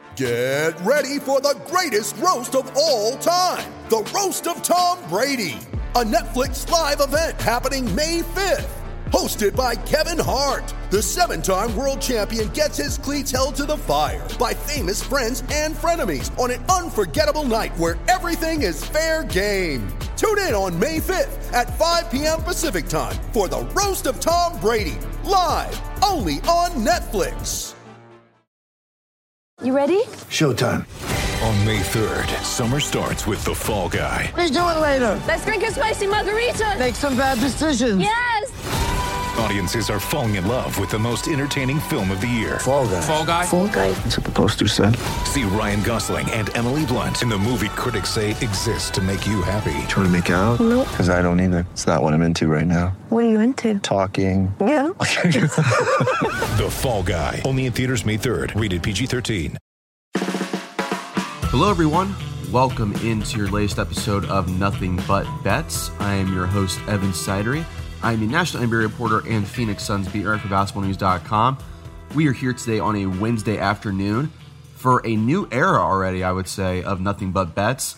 Get ready for the greatest roast of all time, the Roast of Tom Brady, a Netflix live event happening May 5th. Hosted by Kevin Hart, the 7-time world champion gets his cleats held to the fire by famous friends and frenemies on an unforgettable night where everything is fair game. Tune in on May 5th at 5 p.m. Pacific time for the Roast of Tom Brady, live only on Netflix. You ready? Showtime. On May 3rd, summer starts with The Fall Guy. Let's do it later. Let's drink a spicy margarita. Make some bad decisions. Yes! Audiences are falling in love with the most entertaining film of the year. Fall Guy. Fall Guy? Fall Guy. That's what the poster said. See Ryan Gosling and Emily Blunt in the movie critics say exists to make you happy. Trying to make it out? Nope. Because I don't either. It's not what I'm into right now. What are you into? Talking. Yeah. The Fall Guy. Only in theaters May 3rd. Rated PG-13. Hello, everyone. Welcome into your latest episode of Nothing But Bets. I am your host, Evan Sidery. I am a national NBA reporter and Phoenix Suns beat writer for BasketballNews.com. We are here today on a Wednesday afternoon for a new era already, I would say, of Nothing But Bets.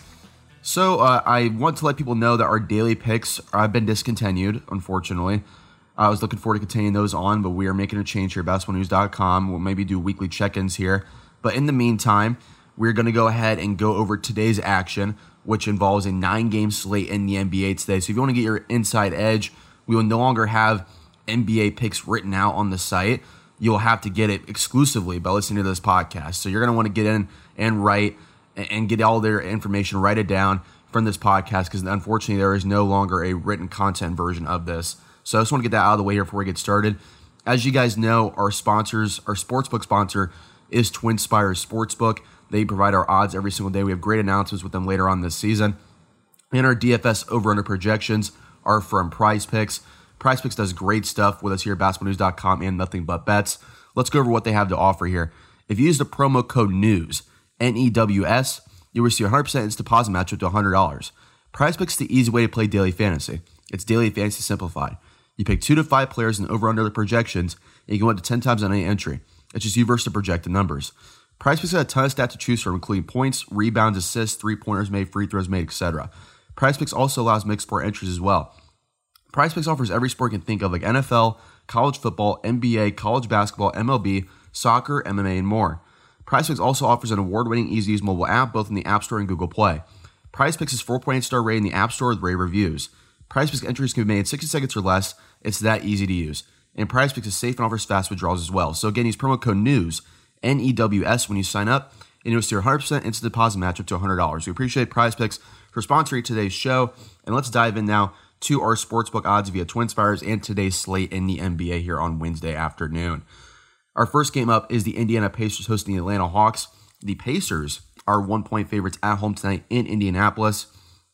So I want to let people know that our daily picks have been discontinued, unfortunately. I was looking forward to continuing those on, but we are making a change here at BasketballNews.com. We'll maybe do weekly check-ins here. But in the meantime, we're going to go ahead and go over today's action, which involves a 9-game slate in the NBA today. So if you want to get your inside edge, we will no longer have NBA picks written out on the site. You'll have to get it exclusively by listening to this podcast. So you're going to want to get in and write and get all their information, write it down from this podcast, because unfortunately there is no longer a written content version of this. So I just want to get that out of the way here before we get started. As you guys know, our sportsbook sponsor is TwinSpires Sportsbook. They provide our odds every single day. We have great announcements with them later on this season. And our DFS over-under projections are from Prize Picks. Prize Picks does great stuff with us here at BasketballNews.com and Nothing But Bets. Let's go over what they have to offer here. If you use the promo code NEWS, N-E-W-S, you'll receive a 100% instant deposit match up to $100. Prize Picks is the easy way to play daily fantasy. It's daily fantasy simplified. You pick 2 to 5 players in over-under the projections, and you can win up to 10 times on any entry. It's just you versus the projected numbers. Prize Picks has a ton of stats to choose from, including points, rebounds, assists, three-pointers made, free throws made, etc. Prize Picks also allows mixed sport entries as well. Prize Picks offers every sport you can think of, like NFL, college football, NBA, college basketball, MLB, soccer, MMA, and more. Prize Picks also offers an award-winning, easy-to-use mobile app, both in the App Store and Google Play. Prize Picks is 4.8 star rated in the App Store with rave reviews. Prize Picks entries can be made in 60 seconds or less. It's that easy to use. And Prize Picks is safe and offers fast withdrawals as well. So again, use promo code NEWS, N-E-W-S, when you sign up, and you'll see your 100% instant deposit match up to $100. We appreciate Prize Picks for sponsoring today's show. And let's dive in now to our sportsbook odds via TwinSpires and today's slate in the NBA here on Wednesday afternoon. Our first game up is the Indiana Pacers hosting the Atlanta Hawks. The Pacers are 1-point favorites at home tonight in Indianapolis.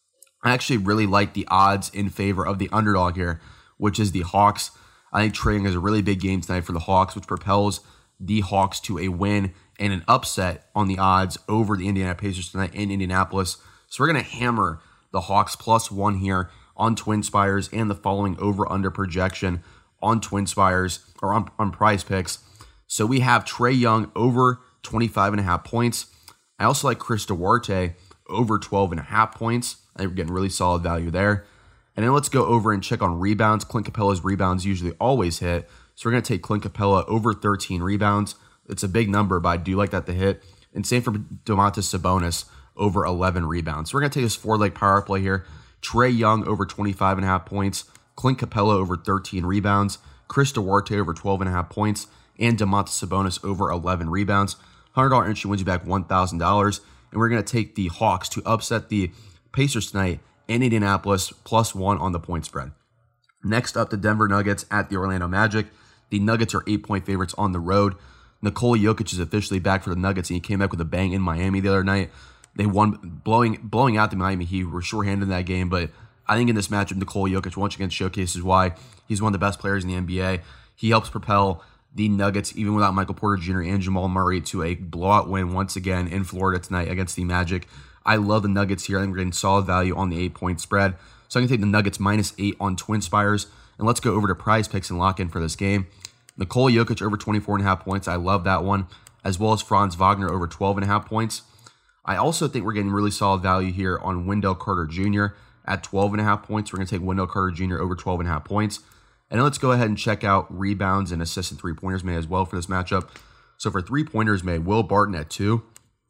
I actually really like the odds in favor of the underdog here, which is the Hawks. I think Trae Young has a really big game tonight for the Hawks, which propels the Hawks to a win and an upset on the odds over the Indiana Pacers tonight in Indianapolis. So we're going to hammer the Hawks +1 here on TwinSpires and the following over-under projection on TwinSpires or on Prize Picks. So we have Trae Young over 25.5 points. I also like Chris Duarte over 12.5 points. I think we're getting really solid value there. And then let's go over and check on rebounds. Clint Capella's rebounds usually always hit. So we're going to take Clint Capella over 13 rebounds. It's a big number, but I do like that to hit. And same for Domantas Sabonis over 11 rebounds. So we're going to take this 4-leg power play here. Trae Young over 25.5 points. Clint Capella over 13 rebounds. Chris Duarte over 12.5 points. And Domantas Sabonis over 11 rebounds. $100 entry wins you back $1,000. And we're going to take the Hawks to upset the Pacers tonight in Indianapolis +1 on the point spread. Next up, the Denver Nuggets at the Orlando Magic. The Nuggets are 8-point favorites on the road. Nikola Jokic is officially back for the Nuggets, and he came back with a bang in Miami the other night. They won, blowing out the Miami Heat. Were shorthanded in that game, but I think in this matchup, Nikola Jokic once again showcases why he's one of the best players in the NBA. He helps propel the Nuggets, even without Michael Porter Jr. and Jamal Murray, to a blowout win once again in Florida tonight against the Magic. I love the Nuggets here. I think we're getting solid value on the 8-point spread. So I'm going to take the Nuggets -8 on TwinSpires. And let's go over to Prize Picks and lock in for this game. Nikola Jokic over 24.5 points. I love that one. as well as Franz Wagner over 12.5 points. I also think we're getting really solid value here on Wendell Carter Jr. at 12.5 points. We're going to take Wendell Carter Jr. over 12.5 points. And then let's go ahead and check out rebounds and assists and three-pointers made as well for this matchup. So for three-pointers made, Will Barton at 2.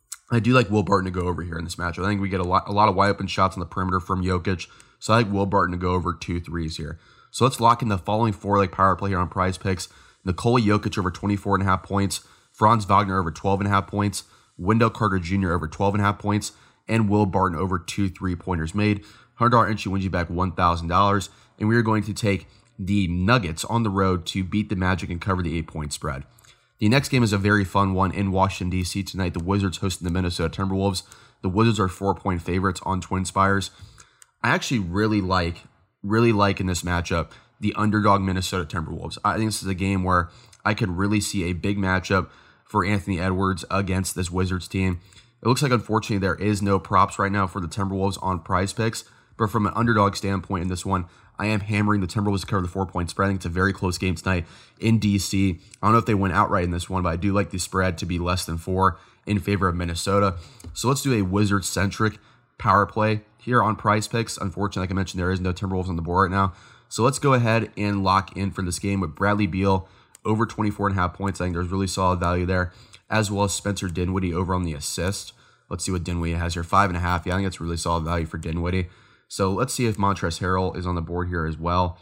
I do like Will Barton to go over here in this matchup. I think we get a lot of wide open shots on the perimeter from Jokic. So I like Will Barton to go over 2 threes here. So let's lock in the following 4-leg power play here on Prize Picks. Nikola Jokic over 24.5 points. Franz Wagner over 12.5 points. Wendell Carter Jr. over 12.5 points. And Will Barton over 2 3-pointers made. $100 entry wins you back $1,000. And we are going to take the Nuggets on the road to beat the Magic and cover the 8-point spread. The next game is a very fun one in Washington, D.C. tonight. The Wizards hosting the Minnesota Timberwolves. The Wizards are 4-point favorites on Twin Spires. I actually really like in this matchup the underdog Minnesota Timberwolves. I think this is a game where I could really see a big matchup for Anthony Edwards against this Wizards team. It looks like, unfortunately, there is no props right now for the Timberwolves on Prize Picks. But from an underdog standpoint in this one, I am hammering the Timberwolves to cover the 4-point spread. I think it's a very close game tonight in D.C. I don't know if they win outright in this one, but I do like the spread to be less than 4 in favor of Minnesota. So let's do a Wizards-centric power play here on Prize Picks. Unfortunately, like I mentioned, there is no Timberwolves on the board right now. So let's go ahead and lock in for this game with Bradley Beal over 24.5 points. I think there's really solid value there, as well as Spencer Dinwiddie over on the assist. Let's see what Dinwiddie has here. 5.5. Yeah, I think that's really solid value for Dinwiddie. So let's see if Montrezl Harrell is on the board here as well.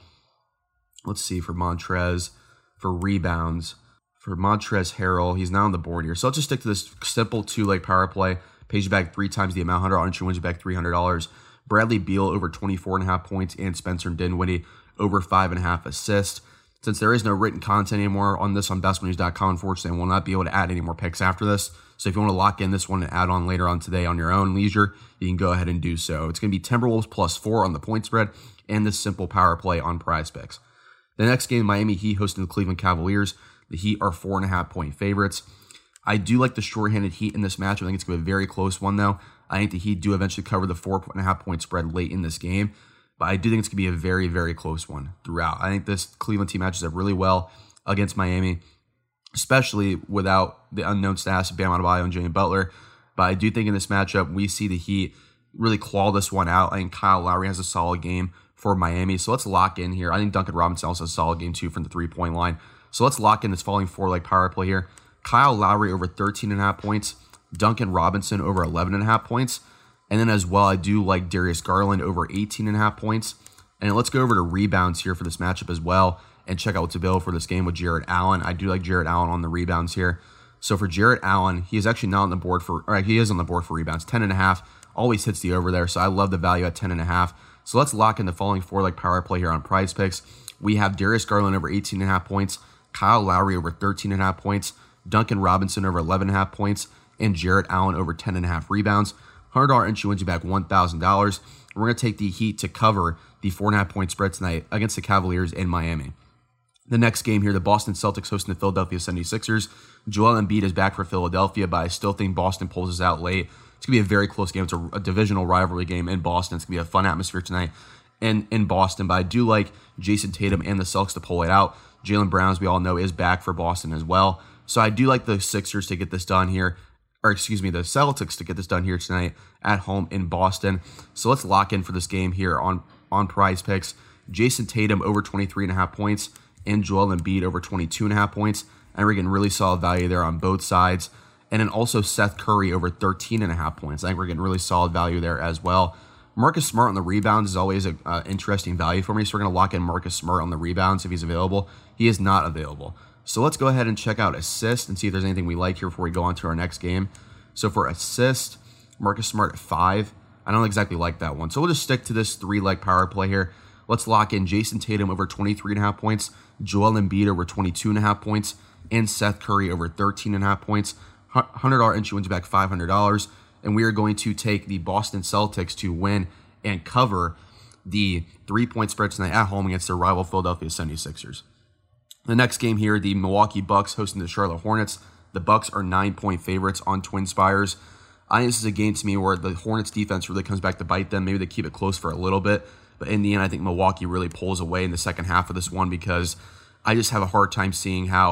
Let's see for Montrez, for rebounds. For Montrezl Harrell, he's not on the board here. So let's just stick to this simple 2-leg power play. Pays you back 3 times the amount. $100 entry wins you back $300. Bradley Beal over 24.5 points and Spencer Dinwiddie over 5.5 assists. Since there is no written content anymore on this on basketballnews.com, unfortunately, I will not be able to add any more picks after this. So if you want to lock in this one and add on later on today on your own leisure, you can go ahead and do so. It's going to be Timberwolves +4 on the point spread and this simple power play on Prize Picks. The next game, Miami Heat hosting the Cleveland Cavaliers. The Heat are 4.5-point favorites. I do like the short-handed Heat in this match. I think it's going to be a very close one, though. I think the Heat do eventually cover the 4.5-point spread late in this game. But I do think it's going to be a very, very close one throughout. I think this Cleveland team matches up really well against Miami, especially without the unknown status of Bam Adebayo and Jimmy Butler. But I do think in this matchup, we see the Heat really claw this one out. I think Kyle Lowry has a solid game for Miami. So let's lock in here. I think Duncan Robinson also has a solid game too from the 3-point line. So let's lock in this following 4-leg power play here. Kyle Lowry over 13.5 points. Duncan Robinson over 11.5 points. And then as well, I do like Darius Garland over 18.5 points. And let's go over to rebounds here for this matchup as well and check out what's available for this game with Jarrett Allen. I do like Jarrett Allen on the rebounds here. So for Jarrett Allen, he is actually not on the board for, he is on the board for rebounds. 10.5, always hits the over there. So I love the value at 10.5. So let's lock in the following 4-leg power play here on Prize Picks. We have Darius Garland over 18.5 points, Kyle Lowry over 13.5 points, Duncan Robinson over 11.5 points, and Jarrett Allen over 10.5 rebounds. $100 entry wins you back $1,000. We're going to take the Heat to cover the 4.5-point spread tonight against the Cavaliers in Miami. The next game here, the Boston Celtics hosting the Philadelphia 76ers. Joel Embiid is back for Philadelphia, but I still think Boston pulls this out late. It's going to be a very close game. It's a divisional rivalry game in Boston. It's going to be a fun atmosphere tonight in Boston, but I do like Jason Tatum and the Celtics to pull it out. Jaylen Brown, as we all know, is back for Boston as well. So I do like the Sixers to get this done here. The Celtics to get this done here tonight at home in Boston. So let's lock in for this game here on Prize Picks. Jason Tatum over 23.5 points and Joel Embiid over 22.5 points. And we're getting really solid value there on both sides. And then also Seth Curry over 13.5 points. I think we're getting really solid value there as well. Marcus Smart on the rebounds is always an interesting value for me. So we're going to lock in Marcus Smart on the rebounds if he's available. He is not available. So let's go ahead and check out assist and see if there's anything we like here before we go on to our next game. So for assist, Marcus Smart at 5. I don't exactly like that one. So we'll just stick to this 3-leg power play here. Let's lock in Jason Tatum over 23.5 points, Joel Embiid over 22.5 points, and Seth Curry over 13.5 points. $100 entry wins back $500. And we are going to take the Boston Celtics to win and cover the 3-point spread tonight at home against their rival Philadelphia 76ers. The next game here, the Milwaukee Bucks hosting the Charlotte Hornets. The Bucks are 9-point favorites on Twin Spires. I think this is a game to me where the Hornets defense really comes back to bite them. Maybe they keep it close for a little bit. But in the end, I think Milwaukee really pulls away in the second half of this one because I just have a hard time seeing how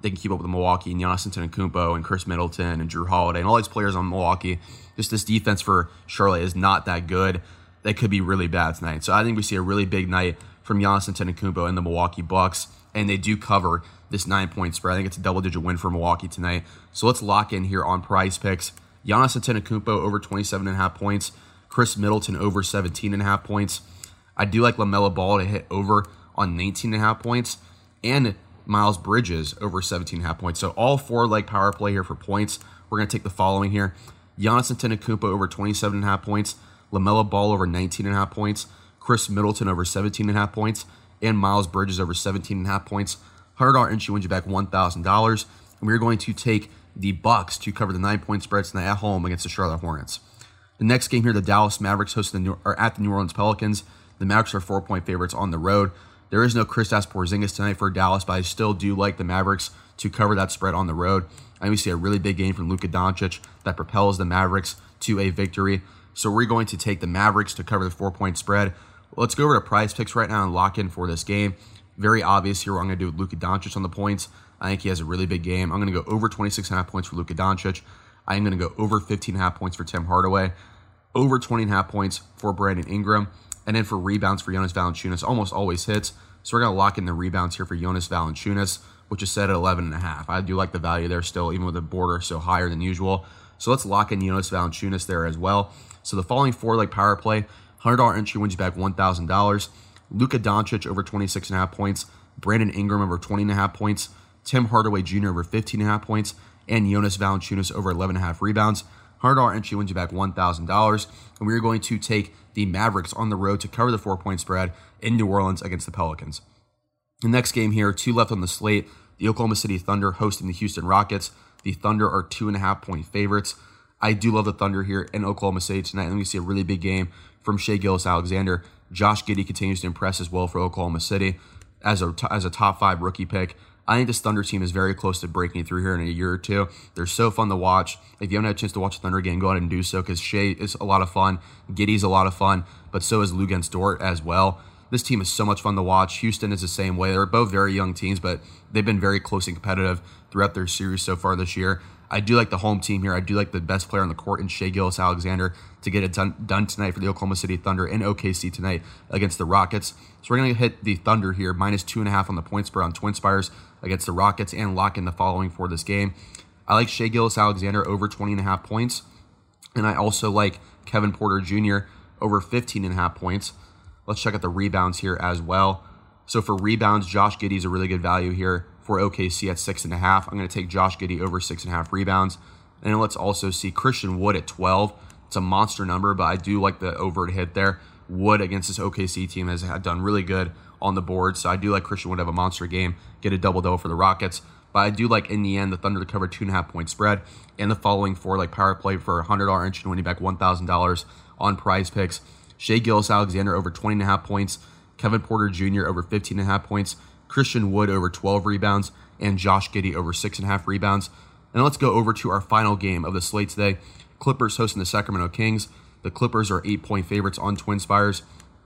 they can keep up with Milwaukee and Giannis Antetokounmpo and Chris Middleton and Drew Holiday and all these players on Milwaukee. Just this defense for Charlotte is not that good. They could be really bad tonight. So I think we see a really big night from Giannis Antetokounmpo and the Milwaukee Bucks, and they do cover this 9-point spread. I think it's a double-digit win for Milwaukee tonight. So let's lock in here on Prize Picks. Giannis Antetokounmpo over 27.5 points. Chris Middleton over 17.5 points. I do like LaMelo Ball to hit over on 19.5 points. And Miles Bridges over 17.5 points. So all 4-leg power play here for points. We're going to take the following here. Giannis Antetokounmpo over 27.5 points. LaMelo Ball over 19.5 points. Chris Middleton over 17.5 points. And Miles Bridges over 17.5 points. $100 entry wins you back $1,000. And we're going to take the Bucks to cover the 9-point spread tonight at home against the Charlotte Hornets. The next game here, the Dallas Mavericks host at the New Orleans Pelicans. The Mavericks are 4-point favorites on the road. There is no Kristaps Porzingis tonight for Dallas, but I still do like the Mavericks to cover that spread on the road. And we see a really big game from Luka Doncic that propels the Mavericks to a victory. So we're going to take the Mavericks to cover the 4-point spread. Let's go over to Prize Picks right now and lock in for this game. Very obvious here what I'm going to do with Luka Doncic on the points. I think he has a really big game. I'm going to go over 26.5 points for Luka Doncic. I am going to go over 15.5 points for Tim Hardaway. Over 20.5 points for Brandon Ingram. And then for rebounds for Jonas Valanciunas, almost always hits. So we're going to lock in the rebounds here for Jonas Valanciunas, which is set at 11.5. I do like the value there still, even with the border so higher than usual. So let's lock in Jonas Valanciunas there as well. So the following 4-leg power play, $100 entry wins you back $1,000. Luka Doncic over 26.5 points. Brandon Ingram over 20.5 points. Tim Hardaway Jr. over 15.5 points. And Jonas Valanciunas over 11.5 rebounds. $100 entry wins you back $1,000. And we're going to take the Mavericks on the road to cover the 4-point spread in New Orleans against the Pelicans. The next game here, 2 left on the slate. The Oklahoma City Thunder hosting the Houston Rockets. The Thunder are 2.5-point favorites. I do love the Thunder here in Oklahoma City tonight. And we see a really big game from Shai Gilgeous-Alexander. Josh Giddey continues to impress as well for Oklahoma City as a top 5 rookie pick. I think this Thunder team is very close to breaking through here in a year or two. They're so fun to watch. If you haven't had a chance to watch the Thunder game, go ahead and do so because Shai is a lot of fun. Giddey's a lot of fun, but so is Luguentz Dort as well. This team is so much fun to watch. Houston is the same way. They're both very young teams, but they've been very close and competitive throughout their series so far this year. I do like the home team here. I do like the best player on the court in Shai Gilgeous-Alexander to get it done tonight for the Oklahoma City Thunder in OKC tonight against the Rockets. So we're going to hit the Thunder here, minus 2.5 on the point spread on TwinSpires against the Rockets and lock in the following for this game. I like Shai Gilgeous-Alexander over 20.5 points, and I also like Kevin Porter Jr. over 15.5 points. Let's check out the rebounds here as well. So for rebounds, Josh Giddey is a really good value here for OKC at 6.5. I'm going to take Josh Giddey over 6.5 rebounds. And then let's also see Christian Wood at 12. It's a monster number, but I do like the over to hit there. Wood against this OKC team has done really good on the board, so I do like Christian Wood to have a monster game, get a double-double for the Rockets. But I do like, in the end, the Thunder to cover 2.5-point spread and the following 4-leg power play for $100 entry winning back $1,000 on Prize Picks. Shai Gilgeous-Alexander over 20.5 points. Kevin Porter Jr. over 15.5 points. Christian Wood over 12 rebounds. And Josh Giddey over 6.5 rebounds. And let's go over to our final game of the slate today. Clippers hosting the Sacramento Kings. The Clippers are 8-point favorites on TwinSpires.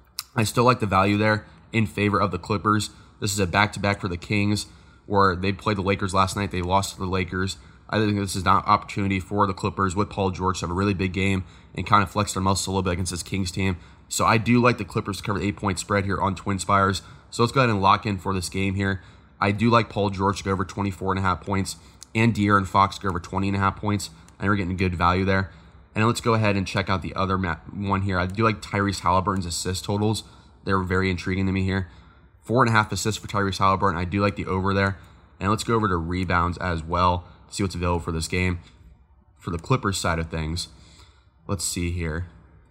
I still like the value there in favor of the Clippers. This is a back-to-back for the Kings where they played the Lakers last night. They lost to the Lakers. I think this is an opportunity for the Clippers with Paul George to have a really big game and kind of flex their muscles a little bit against this Kings team. So I do like the Clippers to cover the 8-point spread here on TwinSpires. So let's go ahead and lock in for this game here. I do like Paul George to go over 24.5 points and De'Aaron Fox to go over 20.5 points. I think we're getting good value there. And let's go ahead and check out the other one here. I do like Tyrese Halliburton's assist totals. They're very intriguing to me here. 4.5 assists for Tyrese Halliburton. I do like the over there. And let's go over to rebounds as well. See what's available for this game. For the Clippers side of things, let's see here.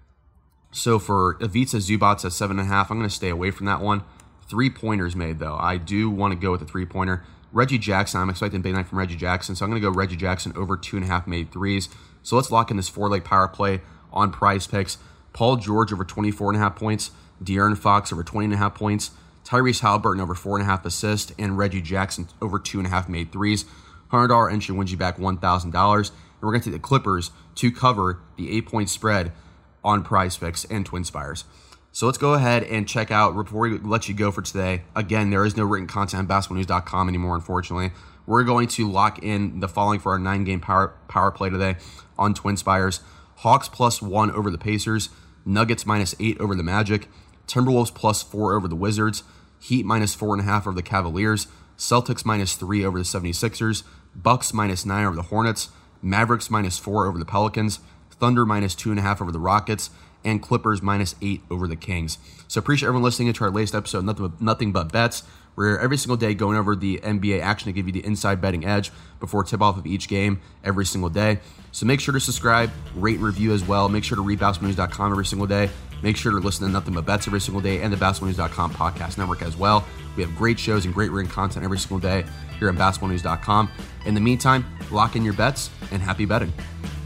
So for Ivica Zubac at 7.5, I'm going to stay away from that one. 3-pointers made, though. I do want to go with the 3-pointer. Reggie Jackson, I'm expecting a big night from Reggie Jackson, so I'm going to go Reggie Jackson over 2.5 made threes. So let's lock in this 4-leg power play on Prize Picks. Paul George over 24.5 points. De'Aaron Fox over 20.5 points. Tyrese Halliburton over 4.5 assists. And Reggie Jackson over 2.5 made threes. $100 entry wins you back $1,000. And we're going to take the Clippers to cover the 8-point spread on Prize Picks and TwinSpires. So let's go ahead and check out, before we let you go for today, again, there is no written content on basketballnews.com anymore, unfortunately. we're going to lock in the following for our 9-game power play today on TwinSpires. Hawks +1 over the Pacers, Nuggets -8 over the Magic, Timberwolves +4 over the Wizards, Heat -4.5 over the Cavaliers, Celtics -3 over the 76ers, Bucks -9 over the Hornets, Mavericks -4 over the Pelicans, Thunder -2.5 over the Rockets, and Clippers -8 over the Kings. So appreciate everyone listening to our latest episode of Nothing But Bets. We're every single day going over the NBA action to give you the inside betting edge before tip-off of each game every single day. So make sure to subscribe, rate, and review as well. Make sure to read basketballnews.com every single day. Make sure to listen to Nothing But Bets every single day and the basketballnews.com podcast network as well. We have great shows and great written content every single day here at basketballnews.com. In the meantime, lock in your bets and happy betting.